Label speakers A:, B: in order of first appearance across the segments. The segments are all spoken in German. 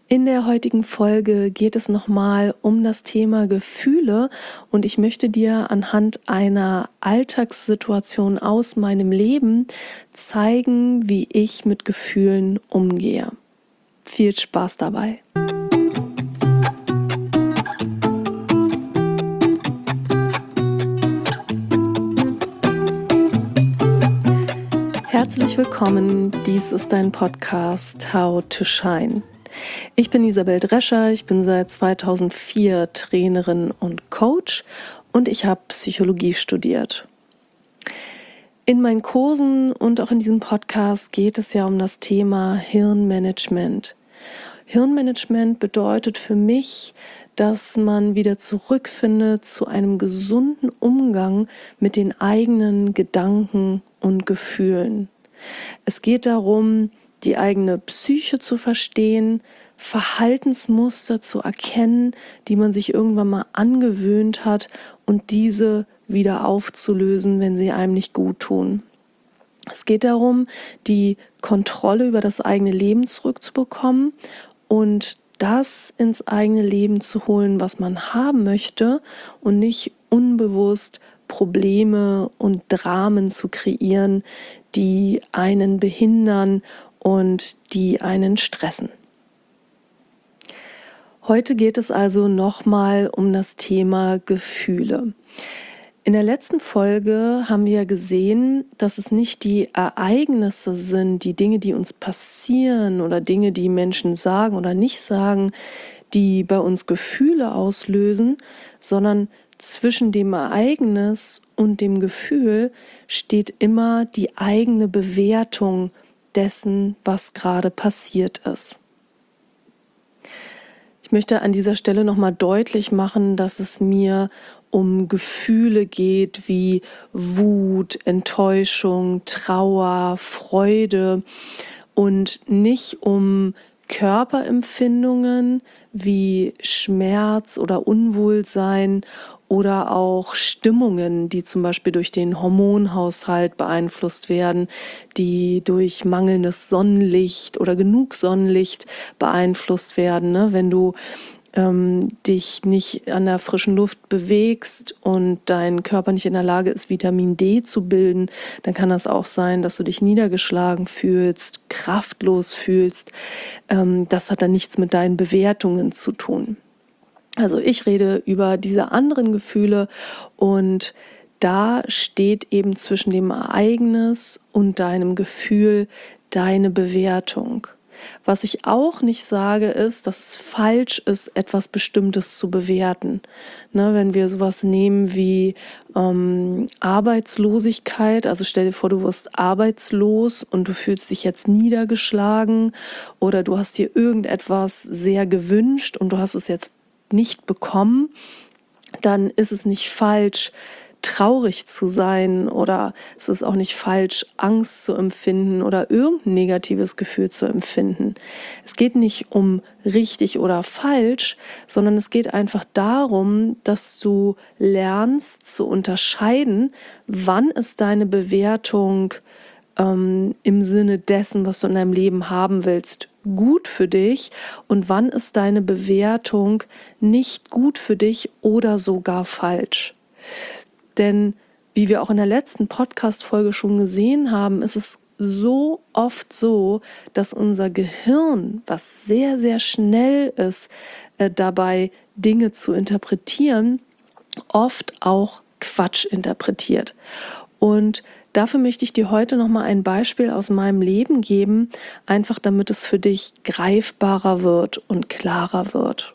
A: In der heutigen Folge geht es nochmal um das Thema Gefühle und ich möchte dir anhand einer Alltagssituation aus meinem Leben zeigen, wie ich mit Gefühlen umgehe. Viel Spaß dabei! Herzlich willkommen, dies ist dein Podcast How to Shine. Ich bin Isabel Drescher, ich bin seit 2004 Trainerin und Coach und ich habe Psychologie studiert. In meinen Kursen und auch in diesem Podcast geht es ja um das Thema Hirnmanagement. Hirnmanagement bedeutet für mich, dass man wieder zurückfindet zu einem gesunden Umgang mit den eigenen Gedanken und Gefühlen. Es geht darum, die eigene Psyche zu verstehen, Verhaltensmuster zu erkennen, die man sich irgendwann mal angewöhnt hat und diese wieder aufzulösen, wenn sie einem nicht gut tun. Es geht darum, die Kontrolle über das eigene Leben zurückzubekommen und das ins eigene Leben zu holen, was man haben möchte und nicht unbewusst Probleme und Dramen zu kreieren, die einen behindern und die einen stressen. Heute geht es also nochmal um das Thema Gefühle. In der letzten Folge haben wir gesehen, dass es nicht die Ereignisse sind, die Dinge, die uns passieren oder Dinge, die Menschen sagen oder nicht sagen, die bei uns Gefühle auslösen, sondern zwischen dem Ereignis und dem Gefühl steht immer die eigene Bewertung dessen, was gerade passiert ist. Ich möchte an dieser Stelle nochmal deutlich machen, dass es mir um Gefühle geht wie Wut, Enttäuschung, Trauer, Freude und nicht um Körperempfindungen wie Schmerz oder Unwohlsein oder auch Stimmungen, die zum Beispiel durch den Hormonhaushalt beeinflusst werden, die durch mangelndes Sonnenlicht oder genug Sonnenlicht beeinflusst werden. Wenn du dich nicht an der frischen Luft bewegst und dein Körper nicht in der Lage ist, Vitamin D zu bilden, dann kann das auch sein, dass du dich niedergeschlagen fühlst, kraftlos fühlst. Das hat dann nichts mit deinen Bewertungen zu tun. Also ich rede über diese anderen Gefühle und da steht eben zwischen dem Ereignis und deinem Gefühl deine Bewertung. Was ich auch nicht sage, ist, dass es falsch ist, etwas Bestimmtes zu bewerten. Wenn wir sowas nehmen wie Arbeitslosigkeit, also stell dir vor, du wirst arbeitslos und du fühlst dich jetzt niedergeschlagen oder du hast dir irgendetwas sehr gewünscht und du hast es jetzt nicht bekommen, dann ist es nicht falsch, traurig zu sein oder es ist auch nicht falsch, Angst zu empfinden oder irgendein negatives Gefühl zu empfinden. Es geht nicht um richtig oder falsch, sondern es geht einfach darum, dass du lernst zu unterscheiden, wann ist deine Bewertung im Sinne dessen, was du in deinem Leben haben willst, gut für dich und wann ist deine Bewertung nicht gut für dich oder sogar falsch. Denn wie wir auch in der letzten Podcast-Folge schon gesehen haben, ist es so oft so, dass unser Gehirn, was sehr, sehr schnell ist, dabei Dinge zu interpretieren, oft auch Quatsch interpretiert. Und dafür möchte ich dir heute nochmal ein Beispiel aus meinem Leben geben, einfach damit es für dich greifbarer wird und klarer wird.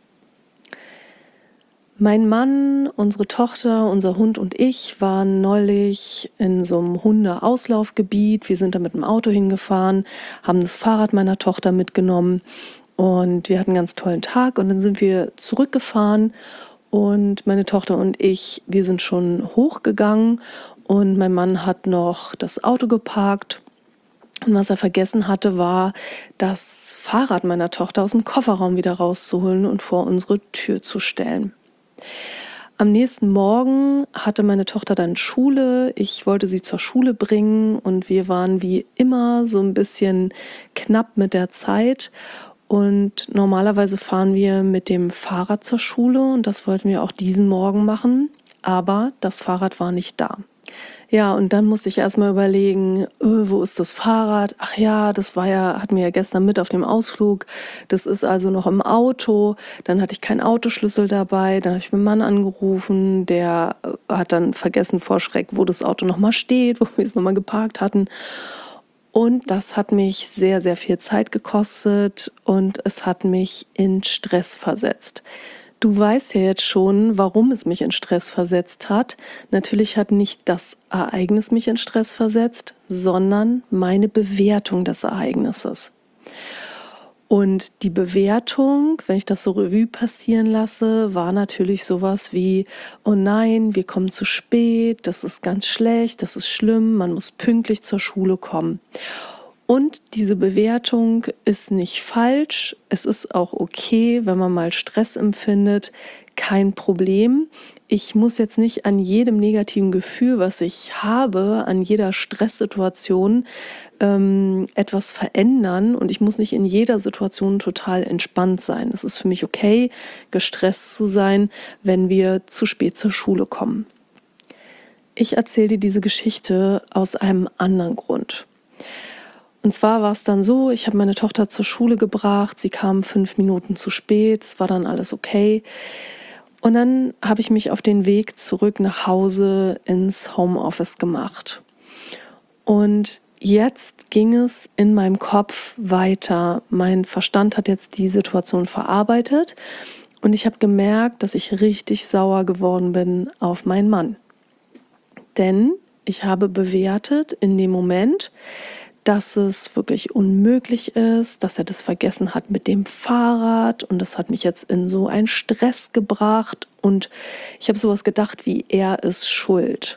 A: Mein Mann, unsere Tochter, unser Hund und ich waren neulich in so einem Hundeauslaufgebiet. Wir sind da mit dem Auto hingefahren, haben das Fahrrad meiner Tochter mitgenommen und wir hatten einen ganz tollen Tag. Und dann sind wir zurückgefahren und meine Tochter und ich, wir sind schon hochgegangen und mein Mann hat noch das Auto geparkt. Und was er vergessen hatte, war, das Fahrrad meiner Tochter aus dem Kofferraum wieder rauszuholen und vor unsere Tür zu stellen. Am nächsten Morgen hatte meine Tochter dann Schule. Ich wollte sie zur Schule bringen und wir waren wie immer so ein bisschen knapp mit der Zeit. und normalerweise fahren wir mit dem Fahrrad zur Schule und das wollten wir auch diesen Morgen machen, aber das Fahrrad war nicht da. Ja, und dann musste ich erstmal überlegen, wo ist das Fahrrad? Ach ja, hatten wir ja gestern mit auf dem Ausflug. Das ist also noch im Auto. Dann hatte ich keinen Autoschlüssel dabei. Dann habe ich meinen Mann angerufen. Der hat dann vergessen vor Schreck, wo das Auto nochmal steht, wo wir es nochmal geparkt hatten. Und das hat mich sehr, sehr viel Zeit gekostet und es hat mich in Stress versetzt. Du weißt ja jetzt schon, warum es mich in Stress versetzt hat. Natürlich hat nicht das Ereignis mich in Stress versetzt, sondern meine Bewertung des Ereignisses. Und die Bewertung, wenn ich das so Revue passieren lasse, war natürlich sowas wie, oh nein, wir kommen zu spät, das ist ganz schlecht, das ist schlimm, man muss pünktlich zur Schule kommen. Und diese Bewertung ist nicht falsch, es ist auch okay, wenn man mal Stress empfindet, kein Problem. Ich muss jetzt nicht an jedem negativen Gefühl, was ich habe, an jeder Stresssituation etwas verändern und ich muss nicht in jeder Situation total entspannt sein. Es ist für mich okay, gestresst zu sein, wenn wir zu spät zur Schule kommen. Ich erzähle dir diese Geschichte aus einem anderen Grund. Und zwar war es dann so, ich habe meine Tochter zur Schule gebracht, sie kam 5 Minuten zu spät, es war dann alles okay. Und dann habe ich mich auf den Weg zurück nach Hause ins Homeoffice gemacht. Und jetzt ging es in meinem Kopf weiter. Mein Verstand hat jetzt die Situation verarbeitet und ich habe gemerkt, dass ich richtig sauer geworden bin auf meinen Mann. Denn ich habe bewertet in dem Moment, dass es wirklich unmöglich ist, dass er das vergessen hat mit dem Fahrrad und das hat mich jetzt in so einen Stress gebracht und ich habe sowas gedacht wie, er ist schuld.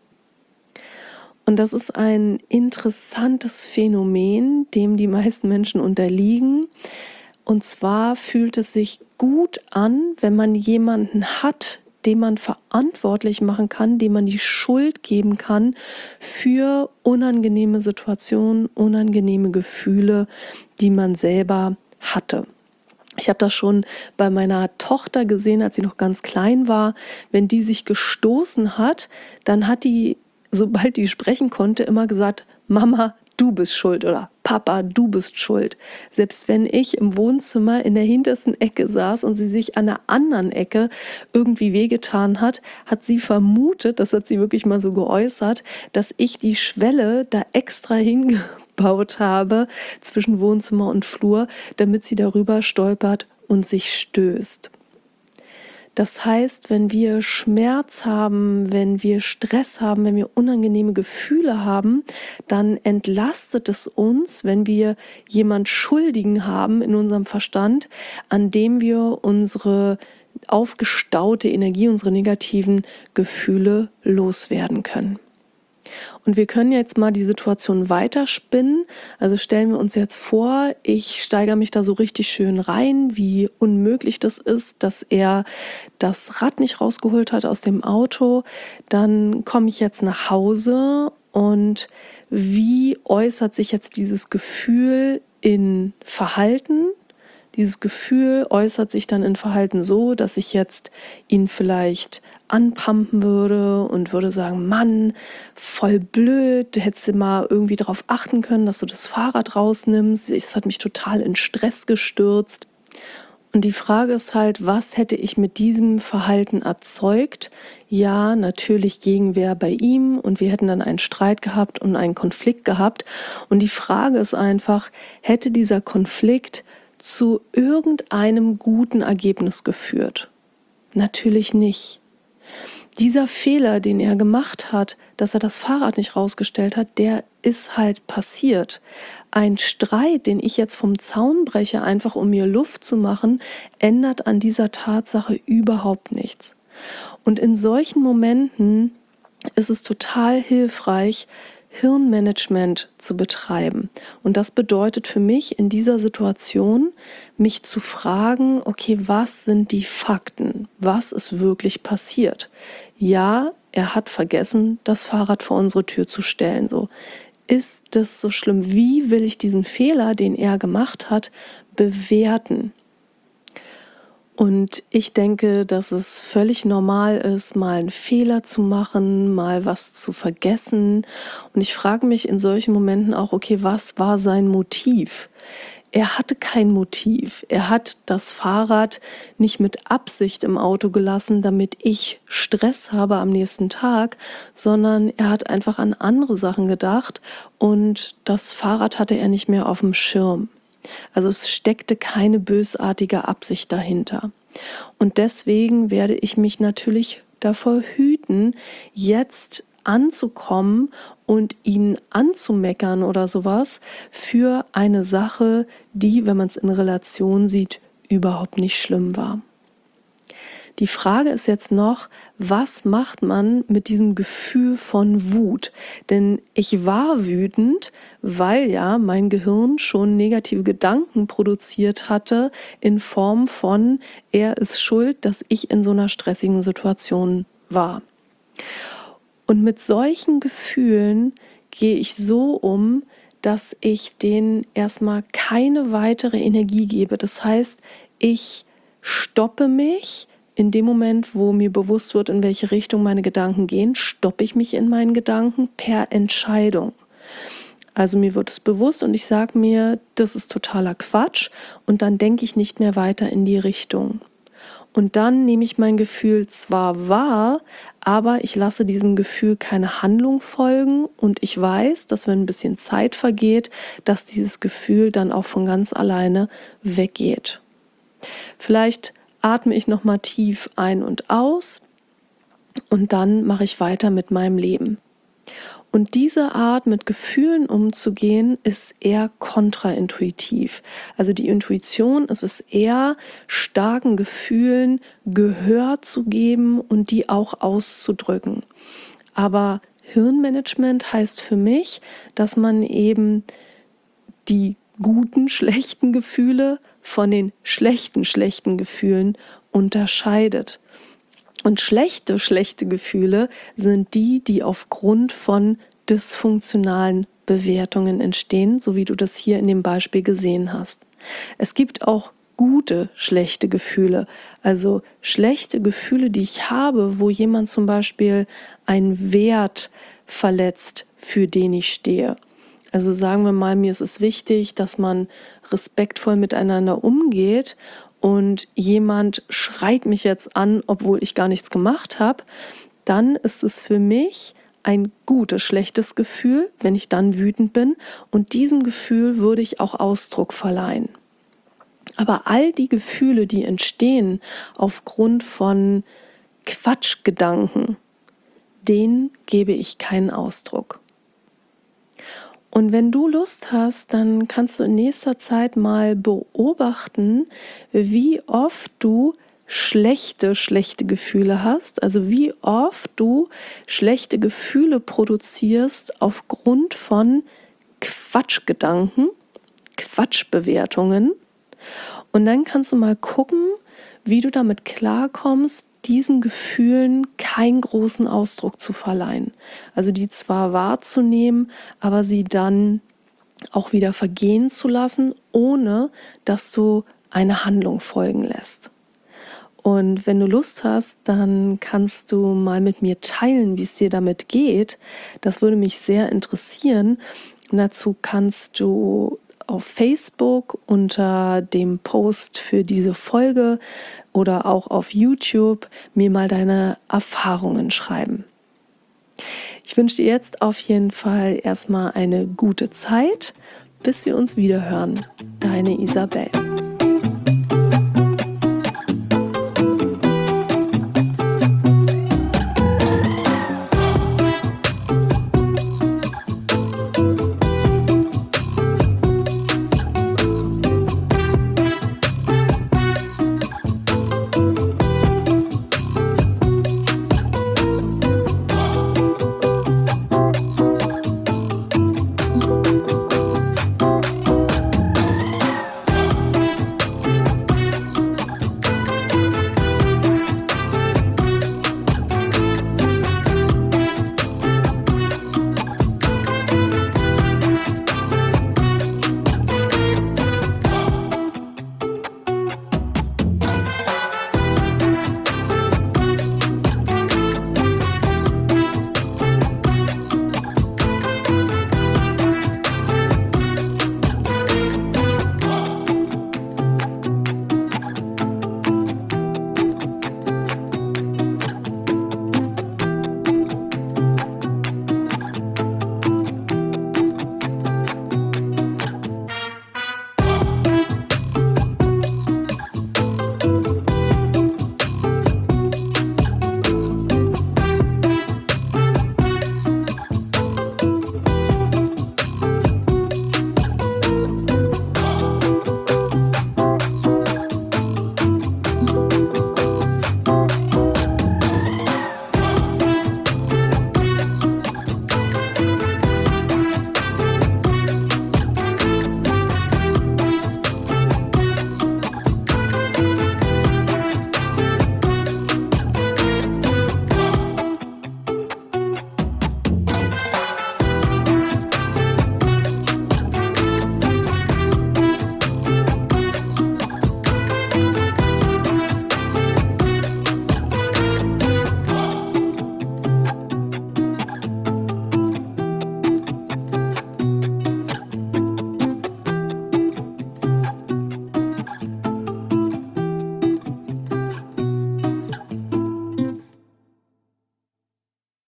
A: Und das ist ein interessantes Phänomen, dem die meisten Menschen unterliegen. Und zwar fühlt es sich gut an, wenn man jemanden hat, den man verantwortlich machen kann, dem man die Schuld geben kann für unangenehme Situationen, unangenehme Gefühle, die man selber hatte. Ich habe das schon bei meiner Tochter gesehen, als sie noch ganz klein war. Wenn die sich gestoßen hat, dann hat die, sobald die sprechen konnte, immer gesagt, Mama, du bist schuld oder Papa, du bist schuld. Selbst wenn ich im Wohnzimmer in der hintersten Ecke saß und sie sich an der anderen Ecke irgendwie wehgetan hat, hat sie vermutet, das hat sie wirklich mal so geäußert, dass ich die Schwelle da extra hingebaut habe zwischen Wohnzimmer und Flur, damit sie darüber stolpert und sich stößt. Das heißt, wenn wir Schmerz haben, wenn wir Stress haben, wenn wir unangenehme Gefühle haben, dann entlastet es uns, wenn wir jemand Schuldigen haben in unserem Verstand, an dem wir unsere aufgestaute Energie, unsere negativen Gefühle loswerden können. Und wir können jetzt mal die Situation weiterspinnen. Also stellen wir uns jetzt vor, ich steigere mich da so richtig schön rein, wie unmöglich das ist, dass er das Rad nicht rausgeholt hat aus dem Auto. Dann komme ich jetzt nach Hause und wie äußert sich jetzt dieses Gefühl in Verhalten? Dieses Gefühl äußert sich dann in Verhalten so, dass ich jetzt ihn vielleicht anpumpen würde und würde sagen, Mann, voll blöd, du hättest mal irgendwie darauf achten können, dass du das Fahrrad rausnimmst. Es hat mich total in Stress gestürzt. Und die Frage ist halt, was hätte ich mit diesem Verhalten erzeugt? Ja, natürlich Gegenwehr bei ihm und wir hätten dann einen Streit gehabt und einen Konflikt gehabt. Und die Frage ist einfach, hätte dieser Konflikt zu irgendeinem guten Ergebnis geführt? Natürlich nicht. Dieser Fehler, den er gemacht hat, dass er das Fahrrad nicht rausgestellt hat, der ist halt passiert. Ein Streit, den ich jetzt vom Zaun breche, einfach um mir Luft zu machen, ändert an dieser Tatsache überhaupt nichts. Und in solchen Momenten ist es total hilfreich, Hirnmanagement zu betreiben. Und das bedeutet für mich in dieser Situation, mich zu fragen, okay, was sind die Fakten? Was ist wirklich passiert? Ja, er hat vergessen, das Fahrrad vor unsere Tür zu stellen. So, ist das so schlimm? Wie will ich diesen Fehler, den er gemacht hat, bewerten. Und ich denke, dass es völlig normal ist, mal einen Fehler zu machen, mal was zu vergessen. Und ich frage mich in solchen Momenten auch, okay, was war sein Motiv? Er hatte kein Motiv. Er hat das Fahrrad nicht mit Absicht im Auto gelassen, damit ich Stress habe am nächsten Tag, sondern er hat einfach an andere Sachen gedacht und das Fahrrad hatte er nicht mehr auf dem Schirm. Also es steckte keine bösartige Absicht dahinter. Und deswegen werde ich mich natürlich davor hüten, jetzt anzukommen und ihn anzumeckern oder sowas für eine Sache, die, wenn man es in Relation sieht, überhaupt nicht schlimm war. Die Frage ist jetzt noch, was macht man mit diesem Gefühl von Wut? Denn ich war wütend, weil ja mein Gehirn schon negative Gedanken produziert hatte in Form von, er ist schuld, dass ich in so einer stressigen Situation war. Und mit solchen Gefühlen gehe ich so um, dass ich denen erstmal keine weitere Energie gebe. Das heißt, ich stoppe mich. In dem Moment, wo mir bewusst wird, in welche Richtung meine Gedanken gehen, stoppe ich mich in meinen Gedanken per Entscheidung. Also mir wird es bewusst und ich sage mir, das ist totaler Quatsch und dann denke ich nicht mehr weiter in die Richtung. Und dann nehme ich mein Gefühl zwar wahr, aber ich lasse diesem Gefühl keine Handlung folgen und ich weiß, dass wenn ein bisschen Zeit vergeht, dass dieses Gefühl dann auch von ganz alleine weggeht. Vielleicht atme ich nochmal tief ein und aus und dann mache ich weiter mit meinem Leben. Und diese Art, mit Gefühlen umzugehen, ist eher kontraintuitiv. Also die Intuition ist es eher, starken Gefühlen Gehör zu geben und die auch auszudrücken. Aber Hirnmanagement heißt für mich, dass man eben die guten, schlechten Gefühle von den schlechten Gefühlen unterscheidet. Und schlechte Gefühle sind die, die aufgrund von dysfunktionalen Bewertungen entstehen, so wie du das hier in dem Beispiel gesehen hast. Es gibt auch gute, schlechte Gefühle, also schlechte Gefühle, die ich habe, wo jemand zum Beispiel einen Wert verletzt, für den ich stehe. Also sagen wir mal, mir ist es wichtig, dass man respektvoll miteinander umgeht und jemand schreit mich jetzt an, obwohl ich gar nichts gemacht habe, dann ist es für mich ein gutes, schlechtes Gefühl, wenn ich dann wütend bin und diesem Gefühl würde ich auch Ausdruck verleihen. Aber all die Gefühle, die entstehen aufgrund von Quatschgedanken, denen gebe ich keinen Ausdruck. Und wenn du Lust hast, dann kannst du in nächster Zeit mal beobachten, wie oft du schlechte Gefühle hast, also wie oft du schlechte Gefühle produzierst aufgrund von Quatschgedanken, Quatschbewertungen. Und dann kannst du mal gucken, wie du damit klarkommst, diesen Gefühlen keinen großen Ausdruck zu verleihen. Also die zwar wahrzunehmen, aber sie dann auch wieder vergehen zu lassen, ohne dass du eine Handlung folgen lässt. Und wenn du Lust hast, dann kannst du mal mit mir teilen, wie es dir damit geht. Das würde mich sehr interessieren. Und dazu kannst du auf Facebook unter dem Post für diese Folge oder auch auf YouTube mir mal deine Erfahrungen schreiben. Ich wünsche dir jetzt auf jeden Fall erstmal eine gute Zeit, bis wir uns wieder hören. Deine Isabel.